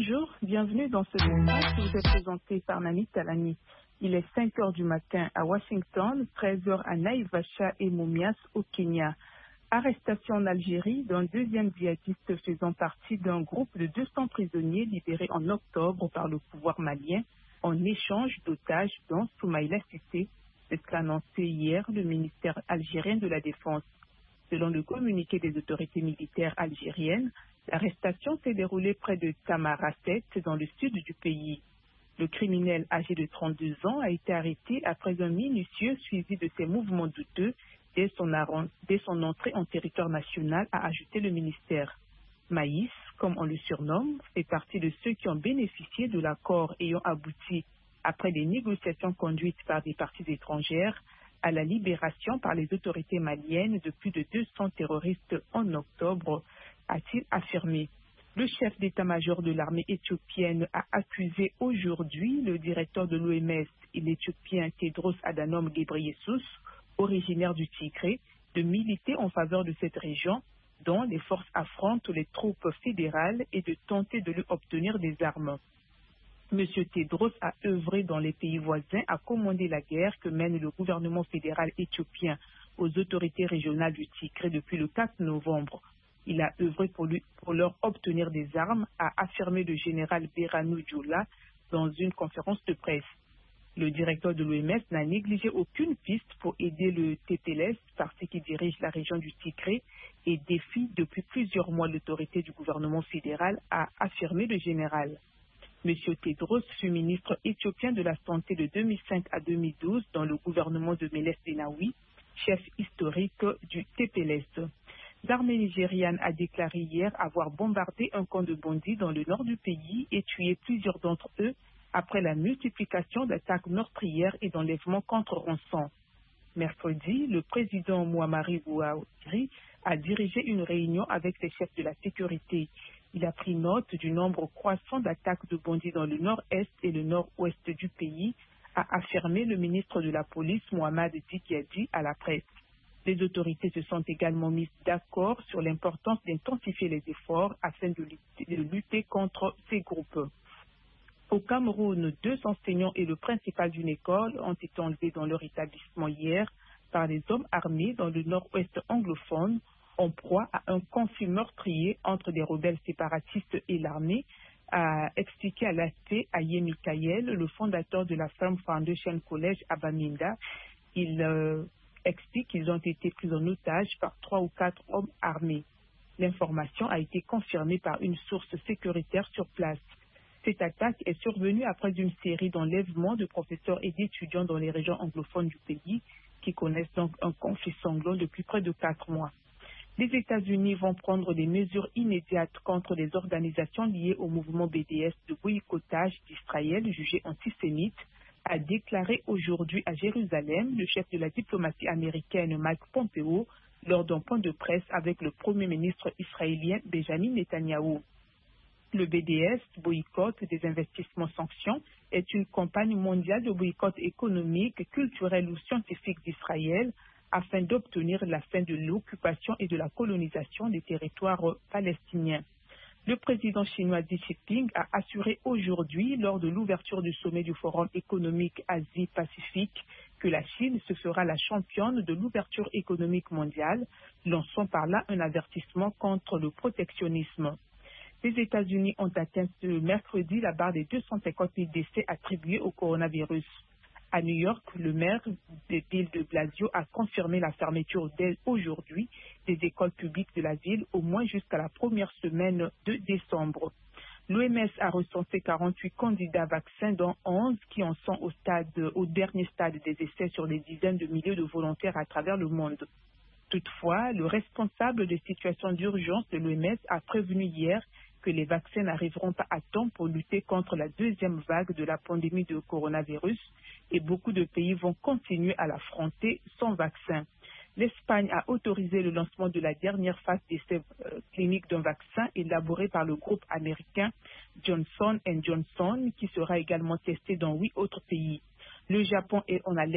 Bonjour, bienvenue dans ce journal qui vous est présenté par Nani Talani. Il est 5 heures du matin à Washington, 13 heures à Naivasha et Mumias au Kenya. Arrestation en Algérie d'un deuxième djihadiste faisant partie d'un groupe de 200 prisonniers libérés en octobre par le pouvoir malien en échange d'otages dont Soumaïla Cissé. C'est ce qu'a annoncé hier le ministère algérien de la Défense. Selon le communiqué des autorités militaires algériennes, l'arrestation s'est déroulée près de Tamaracet, dans le sud du pays. Le criminel âgé de 32 ans a été arrêté après un minutieux suivi de ses mouvements douteux dès son entrée en territoire national, a ajouté le ministère. Maïs, comme on le surnomme, fait partie de ceux qui ont bénéficié de l'accord ayant abouti, après des négociations conduites par des parties étrangères, à la libération par les autorités maliennes de plus de 200 terroristes en octobre, a-t-il affirmé. Le chef d'état-major de l'armée éthiopienne a accusé aujourd'hui le directeur de l'OMS et l'Éthiopien Tedros Adhanom Ghebreyesus, originaire du Tigré, de militer en faveur de cette région dont les forces affrontent les troupes fédérales et de tenter de lui obtenir des armes. M. Tedros a œuvré dans les pays voisins à commander la guerre que mène le gouvernement fédéral éthiopien aux autorités régionales du Tigré depuis le 4 novembre. Il a œuvré pour leur obtenir des armes, a affirmé le général Berhanu Jula dans une conférence de presse. Le directeur de l'OMS n'a négligé aucune piste pour aider le TPLF, parti qui dirige la région du Tigré, et défie depuis plusieurs mois l'autorité du gouvernement fédéral, a affirmé le général. M. Tedros fut ministre éthiopien de la Santé de 2005 à 2012 dans le gouvernement de Meles Zenawi, chef historique du TPLF. L'armée nigériane a déclaré hier avoir bombardé un camp de bandits dans le nord du pays et tué plusieurs d'entre eux après la multiplication d'attaques meurtrières et d'enlèvements contre rançon. Mercredi, le président Mouammar Bouhari a dirigé une réunion avec les chefs de la sécurité. Il a pris note du nombre croissant d'attaques de bandits dans le nord-est et le nord-ouest du pays, a affirmé le ministre de la Police Mohamed Dikiadi à la presse. Les autorités se sont également mises d'accord sur l'importance d'intensifier les efforts afin de lutter contre ces groupes. Au Cameroun, 2 enseignants et le principal d'une école ont été enlevés dans leur établissement hier par des hommes armés dans le nord-ouest anglophone, en proie à un conflit meurtrier entre des rebelles séparatistes et l'armée, a expliqué à l'AFP Aye Mikael, le fondateur de la Firm Foundation College à Bamenda. Il explique qu'ils ont été pris en otage par 3 ou 4 hommes armés. L'information a été confirmée par une source sécuritaire sur place. Cette attaque est survenue après une série d'enlèvements de professeurs et d'étudiants dans les régions anglophones du pays, qui connaissent donc un conflit sanglant depuis près de 4 mois. Les États-Unis vont prendre des mesures immédiates contre les organisations liées au mouvement BDS de boycottage d'Israël jugé antisémite, a déclaré aujourd'hui à Jérusalem le chef de la diplomatie américaine Mike Pompeo lors d'un point de presse avec le premier ministre israélien Benjamin Netanyahou. Le BDS, boycott des investissements sanctions, est une campagne mondiale de boycott économique, culturel ou scientifique d'Israël afin d'obtenir la fin de l'occupation et de la colonisation des territoires palestiniens. Le président chinois Xi Jinping a assuré aujourd'hui, lors de l'ouverture du sommet du Forum économique Asie-Pacifique, que la Chine se fera la championne de l'ouverture économique mondiale, lançant par là un avertissement contre le protectionnisme. Les États-Unis ont atteint ce mercredi la barre des 250 000 décès attribués au coronavirus. À New York, le maire de Bill de Blasio a confirmé la fermeture dès aujourd'hui des écoles publiques de la ville au moins jusqu'à la première semaine de décembre. L'OMS a recensé 48 candidats vaccins, dont 11 qui en sont au dernier stade des essais sur des dizaines de milliers de volontaires à travers le monde. Toutefois, le responsable des situations d'urgence de l'OMS a prévenu hier que les vaccins n'arriveront pas à temps pour lutter contre la deuxième vague de la pandémie de coronavirus et beaucoup de pays vont continuer à l'affronter sans vaccin. L'Espagne a autorisé le lancement de la dernière phase d'essai clinique d'un vaccin élaboré par le groupe américain Johnson & Johnson qui sera également testé dans 8 autres pays. Le Japon est en alerte